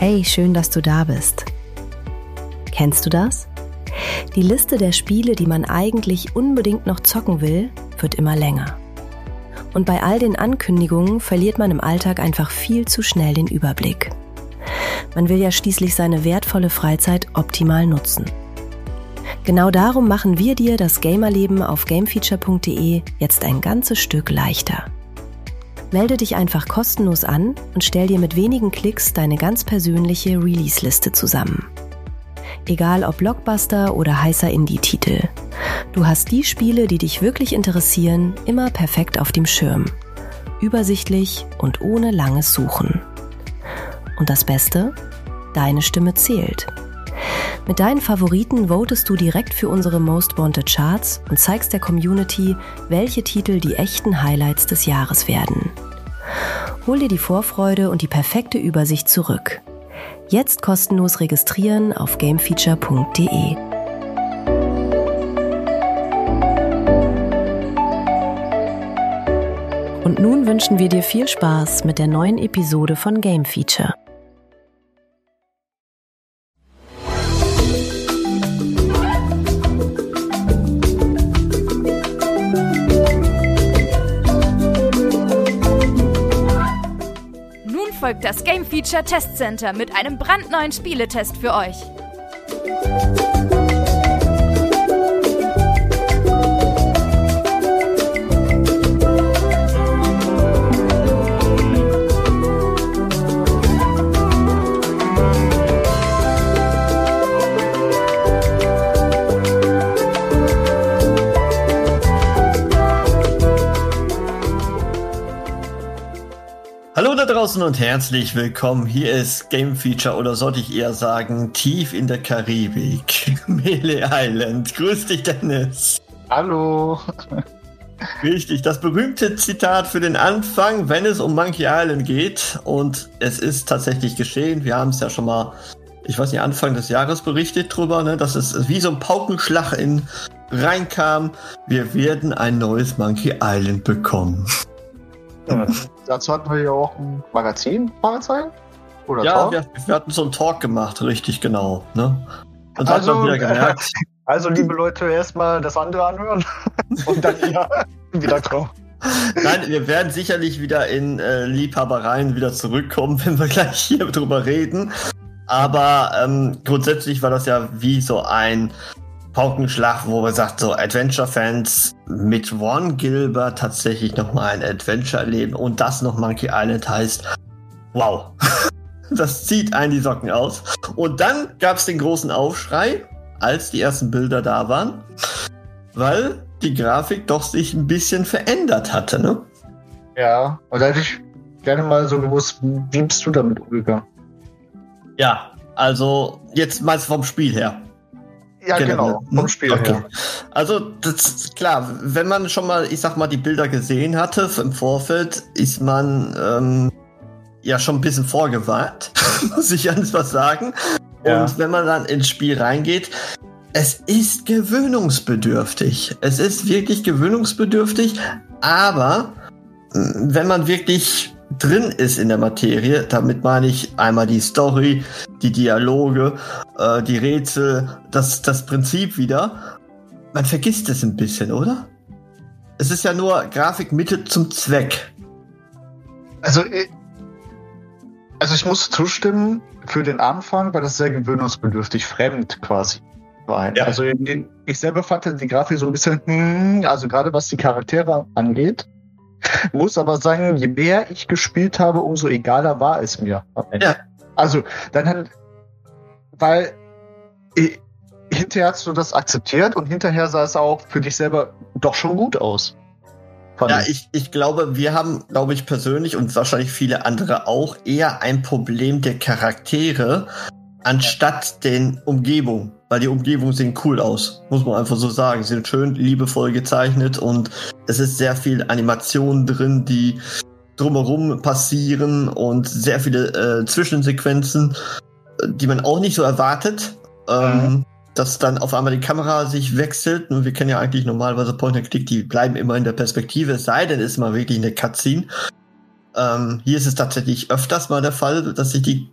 Hey, schön, dass du da bist. Kennst du das? Die Liste der Spiele, die man eigentlich unbedingt noch zocken will, wird immer länger. Und bei all den Ankündigungen verliert man im Alltag einfach viel zu schnell den Überblick. Man will ja schließlich seine wertvolle Freizeit optimal nutzen. Genau darum machen wir dir das Gamerleben auf gamefeature.de jetzt ein ganzes Stück leichter. Melde dich einfach kostenlos an und stell dir mit wenigen Klicks deine ganz persönliche Release-Liste zusammen. Egal ob Blockbuster oder heißer Indie-Titel. Du hast die Spiele, die dich wirklich interessieren, immer perfekt auf dem Schirm. Übersichtlich und ohne langes Suchen. Und das Beste? Deine Stimme zählt. Mit deinen Favoriten votest du direkt für unsere Most Wanted Charts und zeigst der Community, welche Titel die echten Highlights des Jahres werden. Hol dir die Vorfreude und die perfekte Übersicht zurück. Jetzt kostenlos registrieren auf gamefeature.de. Und nun wünschen wir dir viel Spaß mit der neuen Episode von Game Feature. Folgt das Game Feature Test Center mit einem brandneuen Spieletest für euch. Hallo da draußen und herzlich willkommen. Hier ist Game Feature oder sollte ich eher sagen, tief in der Karibik. Melee Island. Grüß dich, Dennis. Hallo. Richtig, das berühmte Zitat für den Anfang, wenn es um Monkey Island geht. Und es ist tatsächlich geschehen. Wir haben es ja schon mal, ich weiß nicht, Anfang des Jahres berichtet drüber, ne, dass es wie so ein Paukenschlag reinkam. Wir werden ein neues Monkey Island bekommen. Ja, dazu hatten wir ja auch ein Magazin, Fragezeichen? Oder ja, Talk? wir hatten so einen Talk gemacht, richtig, genau. Ne? Und da hat man wieder gemerkt. Also, liebe Leute, erstmal das andere anhören und dann wieder kommen. Nein, wir werden sicherlich wieder in Liebhabereien wieder zurückkommen, wenn wir gleich hier drüber reden. Aber grundsätzlich war das ja wie so ein Paukenschlag, wo man sagt, so Adventure-Fans mit Ron Gilbert tatsächlich nochmal ein Adventure erleben und das noch Monkey Island heißt, wow, das zieht einen die Socken aus. Und dann gab es den großen Aufschrei, als die ersten Bilder da waren, weil die Grafik doch sich ein bisschen verändert hatte, ne? Ja, und da hätte ich gerne mal so gewusst, wie bist du damit umgegangen? Ja, also jetzt meinst du vom Spiel her. Ja, genau, vom Spiel her. Also, das ist klar, wenn man schon mal, ich sag mal, die Bilder gesehen hatte im Vorfeld, ist man ja schon ein bisschen vorgewarnt, muss ich ganz was sagen. Ja. Und wenn man dann ins Spiel reingeht, es ist gewöhnungsbedürftig. Es ist wirklich gewöhnungsbedürftig, aber wenn man wirklich drin ist in der Materie, damit meine ich einmal die Story, die Dialoge, die Rätsel, das Prinzip wieder. Man vergisst es ein bisschen, oder? Es ist ja nur Grafikmittel zum Zweck. Also ich muss zustimmen, für den Anfang war das sehr gewöhnungsbedürftig, fremd quasi. Ja. Also ich selber fand die Grafik so ein bisschen, also gerade was die Charaktere angeht, muss aber sagen, je mehr ich gespielt habe, umso egaler war es mir. Ja. Also, weil hinterher hast du das akzeptiert und hinterher sah es auch für dich selber doch schon gut aus. Ja, ich glaube, wir haben, glaube ich, persönlich und wahrscheinlich viele andere auch eher ein Problem der Charaktere anstatt den Umgebungen. Weil die Umgebungen sehen cool aus, muss man einfach so sagen. Sie sind schön liebevoll gezeichnet und es ist sehr viel Animation drin, die drumherum passieren und sehr viele Zwischensequenzen, die man auch nicht so erwartet. Dass dann auf einmal die Kamera sich wechselt. Und wir kennen ja eigentlich normalerweise Point-and-Click, die bleiben immer in der Perspektive, es sei denn, es ist mal wirklich eine Cutscene. Hier ist es tatsächlich öfters mal der Fall, dass sich die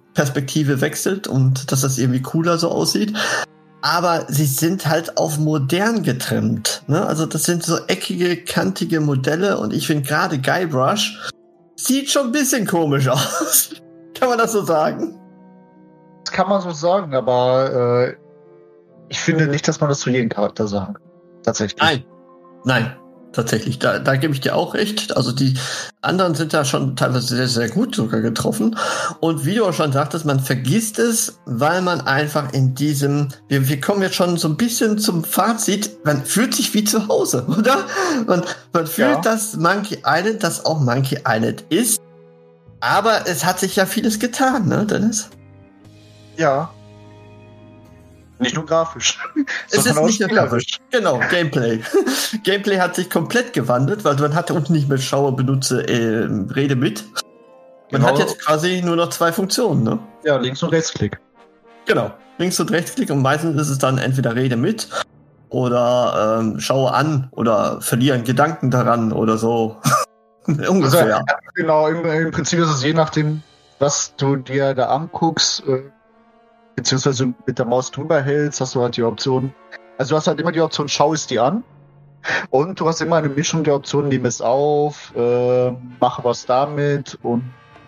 Perspektive wechselt und dass das irgendwie cooler so aussieht. Aber sie sind halt auf modern getrimmt. Ne? Also das sind so eckige, kantige Modelle und ich finde gerade Guybrush sieht schon ein bisschen komisch aus. Kann man das so sagen? Das kann man so sagen, aber ich finde nicht, dass man das zu jedem Charakter sagen kann. Tatsächlich. Nein. Tatsächlich, da gebe ich dir auch recht. Also die anderen sind da schon teilweise sehr, sehr gut sogar getroffen. Und wie du auch schon sagtest, man vergisst es, weil man einfach in diesem, wir kommen jetzt schon so ein bisschen zum Fazit, man fühlt sich wie zu Hause, oder? Man fühlt, dass Monkey Island das auch Monkey Island ist. Aber es hat sich ja vieles getan, ne, Dennis? Ja. Nicht nur grafisch. Es ist nicht nur grafisch. Genau, Gameplay. Gameplay hat sich komplett gewandelt, weil man hatte unten nicht mehr Schaue, benutze, Rede mit. Man hat jetzt quasi nur noch 2 Funktionen, ne? Ja, Links- und Rechtsklick. Genau, Links- und Rechtsklick und meistens ist es dann entweder Rede mit oder schaue an oder verliere einen Gedanken daran oder so. Ungefähr. Also, genau, im Prinzip ist es je nachdem, was du dir da anguckst, beziehungsweise mit der Maus drüber hältst, hast du halt die Option. Also du hast halt immer die Option, schau es dir an. Und du hast immer eine Mischung der Optionen, nehme es auf, mache was damit und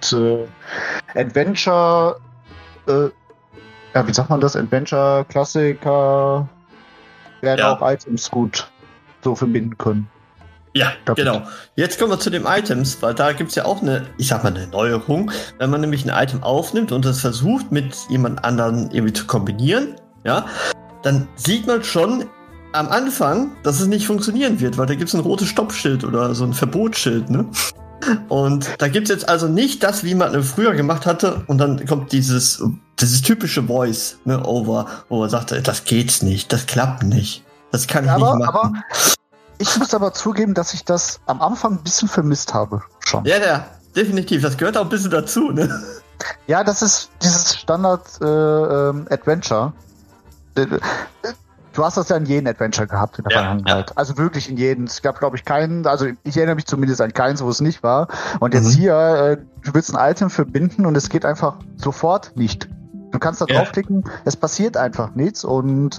Adventure, wie sagt man das? Adventure, Klassiker werden auch Items gut so verbinden können. Ja, genau. Jetzt kommen wir zu den Items, weil da gibt's ja auch eine Neuerung. Wenn man nämlich ein Item aufnimmt und das versucht mit jemand anderen irgendwie zu kombinieren, ja, dann sieht man schon am Anfang, dass es nicht funktionieren wird, weil da gibt's ein rotes Stoppschild oder so ein Verbotsschild, ne? Und da gibt's jetzt also nicht das, wie man früher gemacht hatte, und dann kommt dieses typische Voice, ne, over, wo man sagt, das geht's nicht, das klappt nicht, das kann ich nicht machen. Aber ich muss aber zugeben, dass ich das am Anfang ein bisschen vermisst habe. Schon. Ja, definitiv. Das gehört auch ein bisschen dazu, ne? Ja, das ist dieses Standard-Adventure. Du hast das ja in jedem Adventure gehabt in der Vergangenheit. Ja. Also wirklich in jedem. Es gab, glaube ich, keinen, also ich erinnere mich zumindest an keins, wo es nicht war. Und jetzt hier, du willst ein Item verbinden und es geht einfach sofort nicht. Du kannst da draufklicken, es passiert einfach nichts und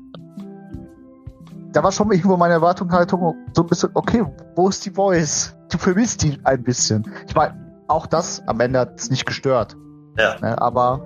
da war schon irgendwo meine Erwartungshaltung so ein bisschen, okay, wo ist die Voice? Du vermisst die ein bisschen. Ich meine, auch das am Ende hat es nicht gestört. Ja. Ne, aber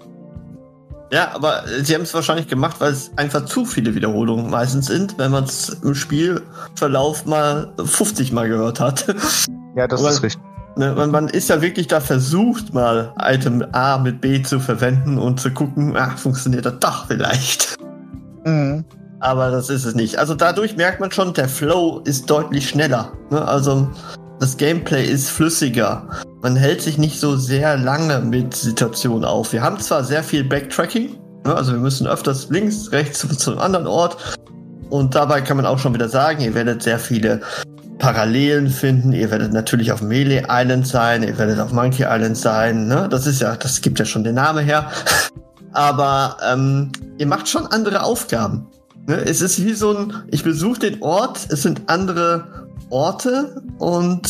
sie haben es wahrscheinlich gemacht, weil es einfach zu viele Wiederholungen meistens sind, wenn man es im Spielverlauf mal 50 Mal gehört hat. Ja, das ist richtig. Ne, man ist ja wirklich da versucht, mal Item A mit B zu verwenden und zu gucken, funktioniert das doch vielleicht. Mhm. Aber das ist es nicht. Also dadurch merkt man schon, der Flow ist deutlich schneller. Ne? Also das Gameplay ist flüssiger. Man hält sich nicht so sehr lange mit Situationen auf. Wir haben zwar sehr viel Backtracking, ne? Also wir müssen öfters links, rechts zu einem anderen Ort. Und dabei kann man auch schon wieder sagen, ihr werdet sehr viele Parallelen finden. Ihr werdet natürlich auf Melee Island sein, ihr werdet auf Monkey Island sein. Ne? Das gibt ja schon den Namen her. Aber ihr macht schon andere Aufgaben. Ne? Es ist wie so ich besuche den Ort, es sind andere Orte und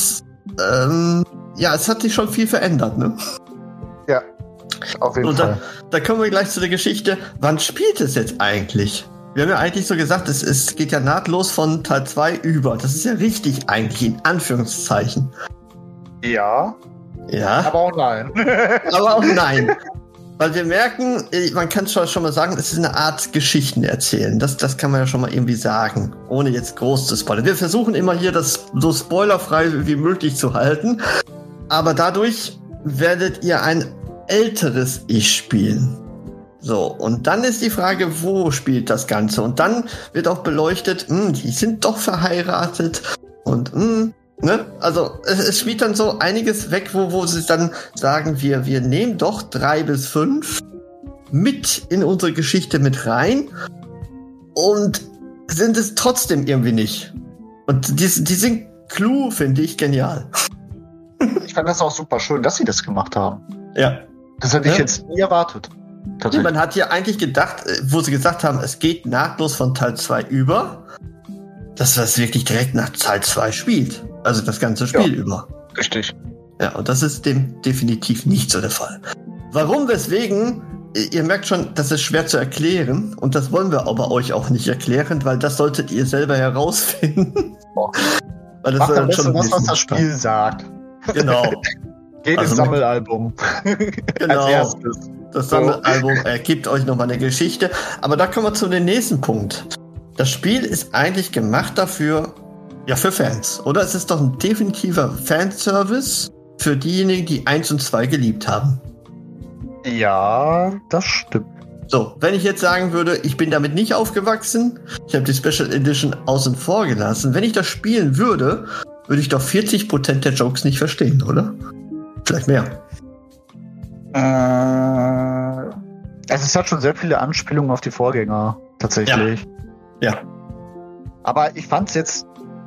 es hat sich schon viel verändert, ne? Ja, auf jeden Fall. Da kommen wir gleich zu der Geschichte, wann spielt es jetzt eigentlich? Wir haben ja eigentlich so gesagt, es geht ja nahtlos von Teil 2 über. Das ist ja richtig eigentlich, in Anführungszeichen. Ja. Ja. Aber auch nein. Aber auch nein. Weil wir merken, man kann schon mal sagen, es ist eine Art Geschichten erzählen. Das kann man ja schon mal irgendwie sagen, ohne jetzt groß zu spoilern. Wir versuchen immer hier, das so spoilerfrei wie möglich zu halten. Aber dadurch werdet ihr ein älteres Ich spielen. So, und dann ist die Frage, wo spielt das Ganze? Und dann wird auch beleuchtet, die sind doch verheiratet und ne? Also es spielt dann so einiges weg, wo sie dann sagen, wir nehmen doch 3 bis 5 mit in unsere Geschichte mit rein und sind es trotzdem irgendwie nicht. Und diesen Clou finde ich genial. Ich fand das auch super schön, dass sie das gemacht haben. Ja. Das hätte ich jetzt nie erwartet. Man hat ja eigentlich gedacht, wo sie gesagt haben, es geht nahtlos von Teil 2 über, dass das wirklich direkt nach Teil 2 spielt. Also das ganze Spiel über. Richtig. Ja, und das ist dem definitiv nicht so der Fall. Warum, weswegen? Ihr merkt schon, das ist schwer zu erklären und das wollen wir aber euch auch nicht erklären, weil das solltet ihr selber herausfinden. Weil das macht am besten was das Spiel sagt. Genau. Jedes Sammelalbum. Genau. Als erstes. Das Sammelalbum ergibt euch nochmal eine Geschichte. Aber da kommen wir zu dem nächsten Punkt. Das Spiel ist eigentlich gemacht dafür, ja, für Fans. Oder es ist doch ein definitiver Fanservice für diejenigen, die 1 und 2 geliebt haben. Ja, das stimmt. So, wenn ich jetzt sagen würde, ich bin damit nicht aufgewachsen, ich habe die Special Edition außen vor gelassen, wenn ich das spielen würde, würde ich doch 40% der Jokes nicht verstehen, oder? Vielleicht mehr. Also es hat schon sehr viele Anspielungen auf die Vorgänger, tatsächlich. Ja. Aber ich fand's jetzt...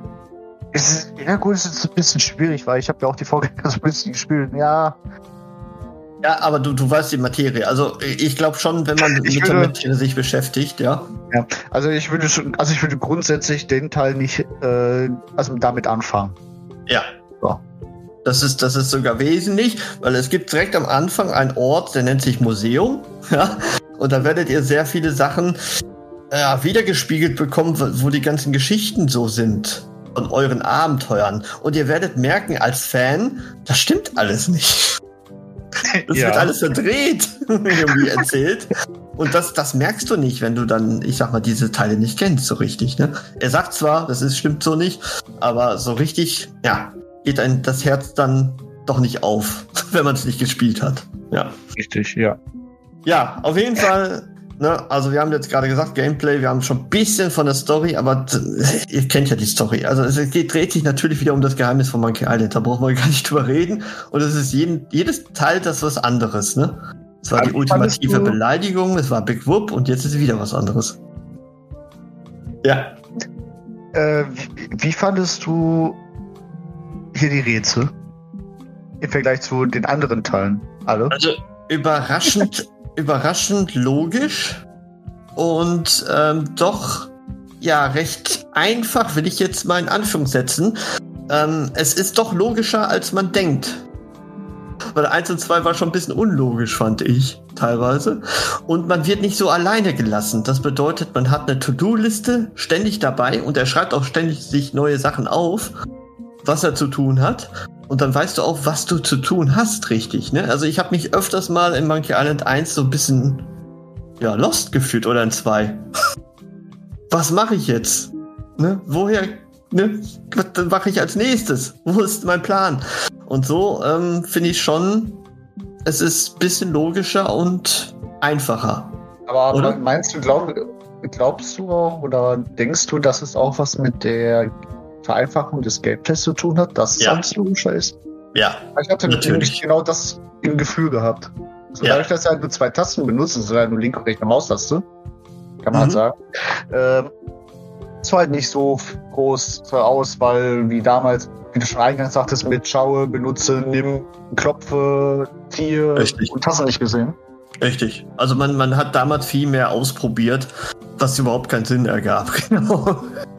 es ist ein bisschen schwierig, weil ich habe ja auch die Vorgänger so ein bisschen gespielt. Ja, aber du weißt die Materie. Also ich glaube schon, wenn man mit der Materie sich beschäftigt, ja. Ja, also ich würde grundsätzlich den Teil nicht damit anfangen. Ja. So. Das ist sogar wesentlich, weil es gibt direkt am Anfang einen Ort, der nennt sich Museum. Ja. Und da werdet ihr sehr viele Sachen wiedergespiegelt bekommen, wo die ganzen Geschichten so sind von euren Abenteuern. Und ihr werdet merken als Fan, das stimmt alles nicht. Das wird alles verdreht, irgendwie erzählt. Und das merkst du nicht, wenn du dann, ich sag mal, diese Teile nicht kennst, so richtig, ne? Er sagt zwar, stimmt so nicht, aber so richtig, geht einem das Herz dann doch nicht auf, wenn man es nicht gespielt hat. Ja. Richtig, ja. Ja, auf jeden Fall, ne, also wir haben jetzt gerade gesagt, Gameplay, wir haben schon ein bisschen von der Story, aber ihr kennt ja die Story. Also es dreht sich natürlich wieder um das Geheimnis von Monkey Island, da brauchen wir gar nicht drüber reden. Und es ist jedes Teil das was anderes, ne? Es war die ultimative Beleidigung, es war Big Whoop und jetzt ist es wieder was anderes. Ja. Wie fandest du hier die Rätsel? Im Vergleich zu den anderen Teilen, alle? Also überraschend logisch und doch recht einfach, will ich jetzt mal in Anführung setzen. Es ist doch logischer, als man denkt. Weil 1 und 2 war schon ein bisschen unlogisch, fand ich, teilweise. Und man wird nicht so alleine gelassen. Das bedeutet, man hat eine To-Do-Liste ständig dabei und er schreibt auch ständig sich neue Sachen auf, was er zu tun hat. Und dann weißt du auch, was du zu tun hast, richtig, ne? Also ich habe mich öfters mal in Monkey Island 1 so ein bisschen, lost gefühlt oder in 2. Was mache ich jetzt? Ne? Woher, ne? Was mache ich als nächstes? Wo ist mein Plan? Und so finde ich schon, es ist ein bisschen logischer und einfacher. Aber oder? Meinst du, glaubst du auch oder denkst du, dass es auch was mit der Vereinfachung des Gameplays zu tun hat, dass es alles logischer ist? Ja, ich hatte natürlich genau das im Gefühl gehabt. Also dadurch, dass er halt nur 2 Tasten benutzt, also halt nur linke und rechte Maustaste, kann man sagen, ist halt nicht so groß zur Auswahl wie damals, wie du schon eingangs sagtest, mit Schaue, benutze, nimm, klopfe, ziehe. Richtig. Und hast du nicht gesehen? Richtig. Also man hat damals viel mehr ausprobiert, was überhaupt keinen Sinn ergab. Genau.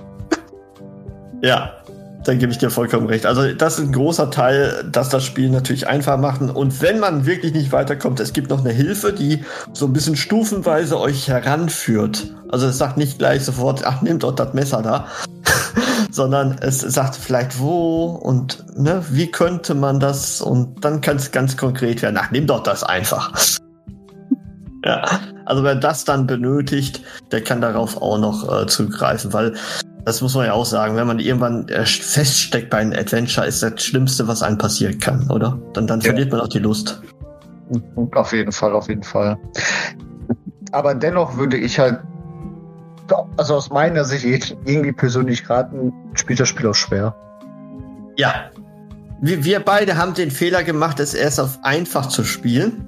Ja, dann gebe ich dir vollkommen recht. Also das ist ein großer Teil, dass das Spiel natürlich einfach machen. Und wenn man wirklich nicht weiterkommt, es gibt noch eine Hilfe, die so ein bisschen stufenweise euch heranführt. Also es sagt nicht gleich sofort, ach, nimm doch das Messer da. Sondern es sagt vielleicht wo und ne, wie könnte man das? Und dann kann es ganz konkret werden. Ach, nimm doch das einfach. Ja, also wer das dann benötigt, der kann darauf auch noch zugreifen, weil das muss man ja auch sagen, wenn man irgendwann feststeckt bei einem Adventure, ist das Schlimmste, was einem passieren kann, oder? Dann verliert man auch die Lust. Auf jeden Fall. Aber dennoch würde ich halt, also aus meiner Sicht irgendwie persönlich raten, spielt das Spiel auch schwer. Ja. Wir beide haben den Fehler gemacht, es erst auf einfach zu spielen.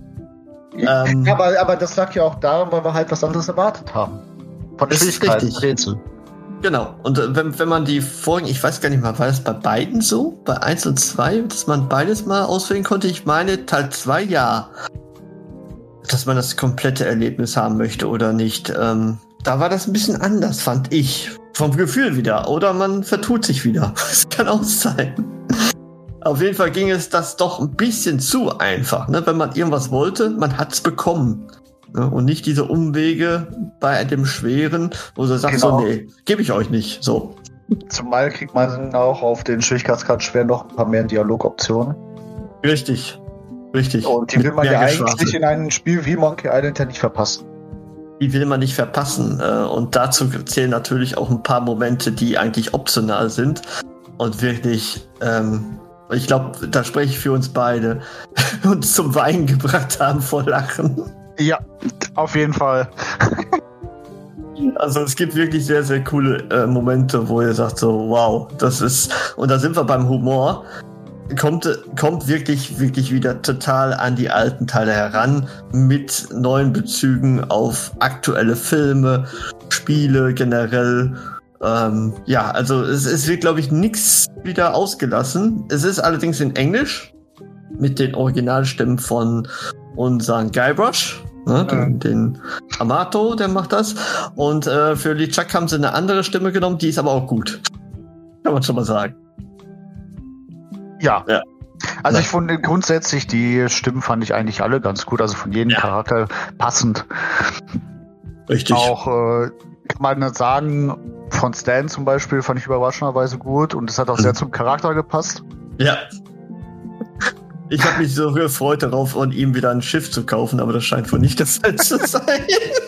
Aber das lag ja auch daran, weil wir halt was anderes erwartet haben. Von der Schwierigkeit des Rätsel. Genau, und wenn man die Folgen, ich weiß gar nicht mal, war das bei beiden so? Bei 1 und 2, dass man beides mal auswählen konnte? Ich meine, Teil 2 ja. Dass man das komplette Erlebnis haben möchte oder nicht. Da war das ein bisschen anders, fand ich. Vom Gefühl wieder. Oder man vertut sich wieder. Das kann auch sein. Auf jeden Fall ging es das doch ein bisschen zu einfach. Ne? Wenn man irgendwas wollte, man hat's bekommen. Ne? Und nicht diese Umwege bei dem Schweren, wo du sagst, Genau. so, nee, gebe ich euch nicht. So. Zumal kriegt man auch auf den Schwierigkeitsgrad schwer noch ein paar mehr Dialogoptionen. Richtig. Und die will man Mit ja mehr eigentlich Geschwafel. in einem Spiel wie Monkey Island ja nicht verpassen. Die will man nicht verpassen. Und dazu zählen natürlich auch ein paar Momente, die eigentlich optional sind. Und wirklich, ich glaube, da spreche ich für uns beide, uns zum Weinen gebracht haben vor Lachen. Ja, auf jeden Fall. Also es gibt wirklich sehr, sehr coole Momente, wo ihr sagt so, wow, das ist, und da sind wir beim Humor, kommt wirklich wieder total an die alten Teile heran, mit neuen Bezügen auf aktuelle Filme, Spiele generell. Also es wird, glaube ich, nichts wieder ausgelassen. Es ist allerdings in Englisch, mit den Originalstimmen von unseren Guybrush. Ne, den Amato, der macht das. Und für LeChuck haben sie eine andere Stimme genommen, die ist aber auch gut. Kann man schon mal sagen. Ja. Also Ja. ich fand grundsätzlich, die Stimmen fand ich eigentlich alle ganz gut. Also von jedem Charakter passend. Richtig. Auch kann man sagen, von Stan zum Beispiel fand ich überraschenderweise gut. Und es hat auch sehr zum Charakter gepasst. Ja. Ich habe mich so gefreut darauf, von ihm wieder ein Schiff zu kaufen, aber das scheint wohl nicht der Fall zu sein.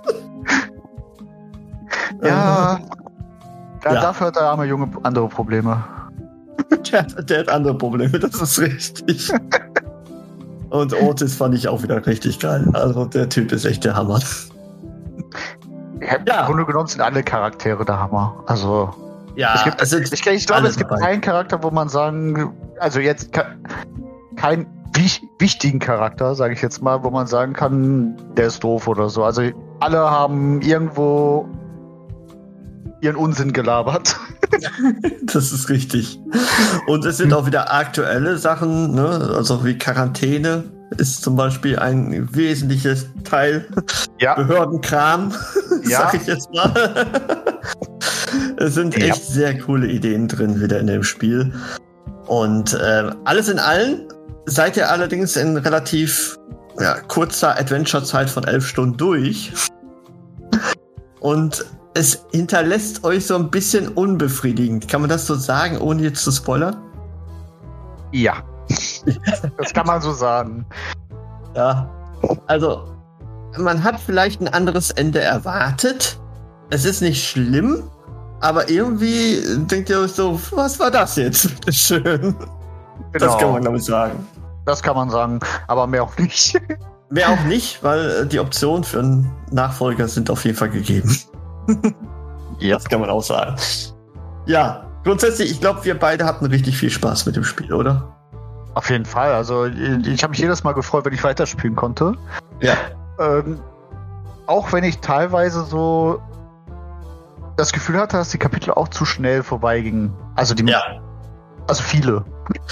Ja. Ja. Dafür hat der arme Junge andere Probleme. Der hat andere Probleme, das ist richtig. Und Otis fand ich auch wieder richtig geil. Also der Typ ist echt der Hammer. Im Grunde genommen sind alle Charaktere der Hammer. Also Ja, ich glaube, es gibt keinen Charakter, wo man sagen, also jetzt keinen wichtigen Charakter, sage ich jetzt mal, wo man sagen kann, der ist doof oder so. Also alle haben irgendwo ihren Unsinn gelabert. Das ist richtig. Und es sind auch wieder aktuelle Sachen, ne? Also wie Quarantäne ist zum Beispiel ein wesentliches Teil. Ja. Behördenkram, Ja. sag ich jetzt mal. Es sind echt sehr coole Ideen drin wieder in dem Spiel. Und alles in allem seid ihr allerdings in relativ kurzer Adventure-Zeit von 11 Stunden durch. Und es hinterlässt euch so ein bisschen unbefriedigend. Kann man das so sagen, ohne jetzt zu spoilern? Ja. Das kann man so sagen. Ja. Also, man hat vielleicht ein anderes Ende erwartet. Es ist nicht schlimm, aber irgendwie denkt ihr euch so, was war das jetzt? Schön. Genau. Das kann man, glaube ich, sagen. Das kann man sagen, aber mehr auch nicht. Mehr auch nicht, weil die Optionen für einen Nachfolger sind auf jeden Fall gegeben. Ja. Das kann man auch sagen. Ja, grundsätzlich, ich glaube, wir beide hatten richtig viel Spaß mit dem Spiel, oder? Auf jeden Fall. Also ich habe mich jedes Mal gefreut, wenn ich weiterspielen konnte. Ja. Auch wenn ich teilweise so das Gefühl hatte, dass die Kapitel auch zu schnell vorbeigingen. Also also viele.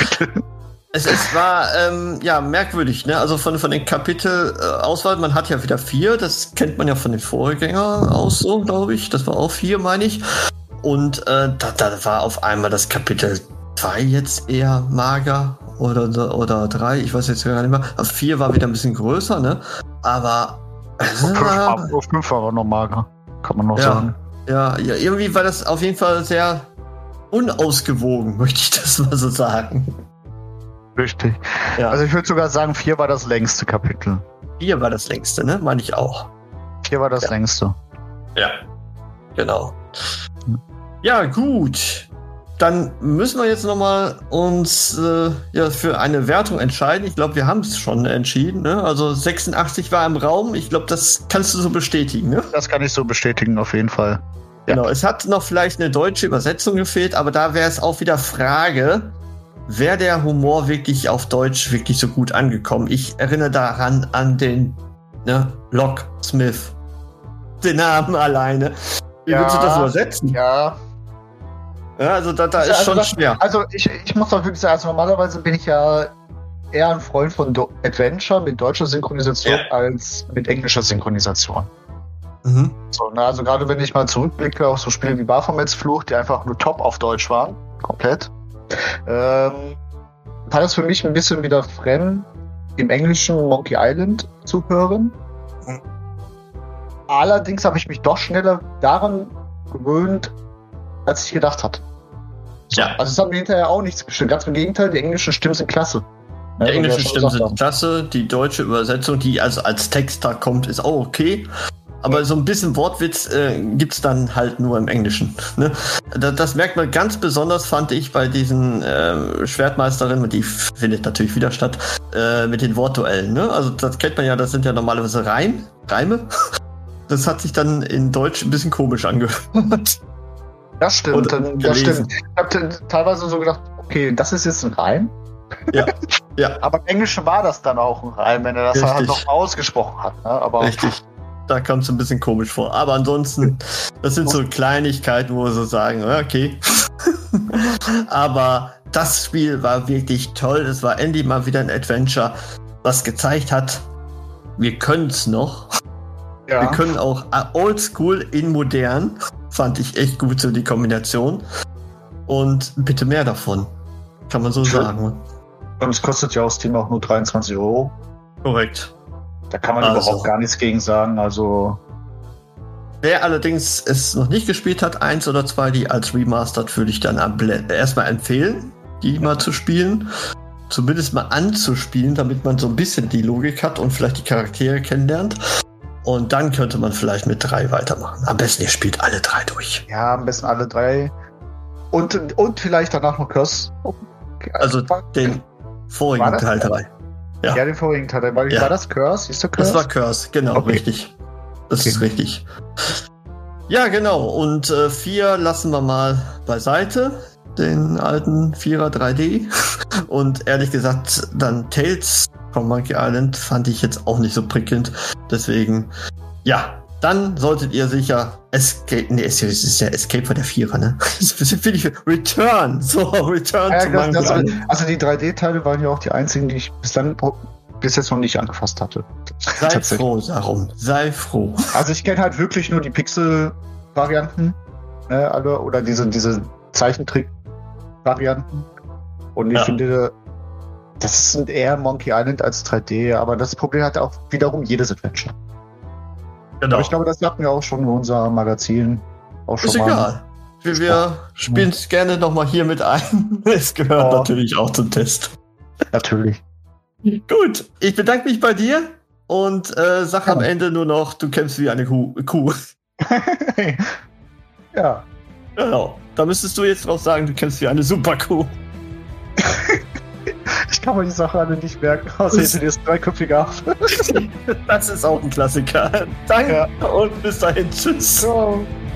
Es war merkwürdig, ne? Also von den Kapitelauswahl, man hat ja wieder 4, das kennt man ja von den Vorgängern aus so, glaube ich. Das war auch 4, meine ich. Und da war auf einmal das Kapitel 2 jetzt eher mager oder 3, ich weiß jetzt gar nicht mehr. 4 war wieder ein bisschen größer, ne? Aber Auf 5 war noch mager, kann man noch sagen. Ja, irgendwie war das auf jeden Fall sehr unausgewogen, möchte ich das mal so sagen. Richtig. Ja. Also ich würde sogar sagen, 4 war das längste Kapitel. 4 war das längste, ne? Meine ich auch. 4 war das längste. Ja, genau. Ja, gut. Dann müssen wir jetzt nochmal uns für eine Wertung entscheiden. Ich glaube, wir haben es schon entschieden. Ne? Also 86 war im Raum. Ich glaube, das kannst du so bestätigen. Ne? Das kann ich so bestätigen, auf jeden Fall. Genau. Es hat noch vielleicht eine deutsche Übersetzung gefehlt, aber da wäre es auch wieder Frage, wäre der Humor wirklich auf Deutsch wirklich so gut angekommen? Ich erinnere daran an den Locksmith. Den Namen alleine. Wie würdest du das übersetzen? Ja. Ja, also da ist schon schwer. Also ich muss auch wirklich sagen, also normalerweise bin ich ja eher ein Freund von Adventure mit deutscher Synchronisation als mit englischer Synchronisation. Mhm. So, also gerade wenn ich mal zurückblicke auf so Spiele wie Baphomets Fluch, die einfach nur top auf Deutsch waren, komplett, fand es für mich ein bisschen wieder fremd, im Englischen Monkey Island zu hören. Allerdings habe ich mich doch schneller daran gewöhnt, als ich gedacht hatte. Ja. Also es hat mir hinterher auch nichts bestimmt. Ganz im Gegenteil, die englischen Stimmen sind klasse. Die englischen Stimmen sind klasse, die deutsche Übersetzung, die also als Text da kommt, ist auch okay. Aber so ein bisschen Wortwitz gibt's dann halt nur im Englischen. Ne? Das merkt man ganz besonders, fand ich, bei diesen Schwertmeisterinnen, die findet natürlich wieder statt, mit den Wortduellen. Ne? Also das kennt man ja, das sind ja normalerweise Reime. Das hat sich dann in Deutsch ein bisschen komisch angehört. Das stimmt. Das stimmt. Ich habe teilweise so gedacht, okay, das ist jetzt ein Reim. Ja. Aber im Englischen war das dann auch ein Reim, wenn er das halt noch ausgesprochen hat. Ne? Aber richtig. Da kommt es ein bisschen komisch vor. Aber ansonsten, das sind so Kleinigkeiten, wo wir so sagen, okay. Aber das Spiel war wirklich toll. Es war endlich mal wieder ein Adventure, was gezeigt hat, wir können es noch. Ja. Wir können auch oldschool in modern. Fand ich echt gut, so die Kombination. Und bitte mehr davon. Kann man so sagen. Und es kostet ja auf Steam auch nur 23 €. Korrekt. Da kann man überhaupt gar nichts gegen sagen. Also wer allerdings es noch nicht gespielt hat, 1 oder 2, die als Remastered, würde ich dann erstmal empfehlen, die mal zu spielen. Zumindest mal anzuspielen, damit man so ein bisschen die Logik hat und vielleicht die Charaktere kennenlernt. Und dann könnte man vielleicht mit 3 weitermachen. Am besten, ihr spielt alle 3 durch. Ja, am besten alle 3. Und vielleicht danach noch Curse. Also den vorigen Teil 3. Ja, den vorigen Teil 3. War das Curse? Ist das Curse? Das war Curse, genau, richtig. Das ist richtig. Ja, genau. Und 4 lassen wir mal beiseite. Den alten 4er 3D. Und ehrlich gesagt, dann Tales von Monkey Island fand ich jetzt auch nicht so prickelnd. Deswegen, ja, dann solltet ihr sicher Escape, es ist ja Escape von der 4er, ne? Das finde ich Return. So, Return zu Monkey Island. Also die 3D-Teile waren ja auch die einzigen, die ich bis jetzt noch nicht angefasst hatte. Sei froh darum. Sei froh. Also ich kenne halt wirklich nur die Pixel-Varianten, alle, oder diese Zeichentrick-Varianten. Und ich finde, das ist eher Monkey Island als 3D, aber das Problem hat auch wiederum jedes Adventure. Genau. Aber ich glaube, das hatten wir auch schon in unserem Magazin. Auch schon ist egal. Wir spielen es gerne nochmal hier mit ein. Es gehört natürlich auch zum Test. Natürlich. Gut, ich bedanke mich bei dir und sag am Ende nur noch, du kämpfst wie eine Kuh. Ja. Genau. Da müsstest du jetzt drauf sagen, du kämpfst wie eine Superkuh. Ich kann mir die Sache alle nicht merken, außer ich das dreiköpfige Affe. Das ist auch ein Klassiker. Danke und bis dahin. Tschüss. Ciao.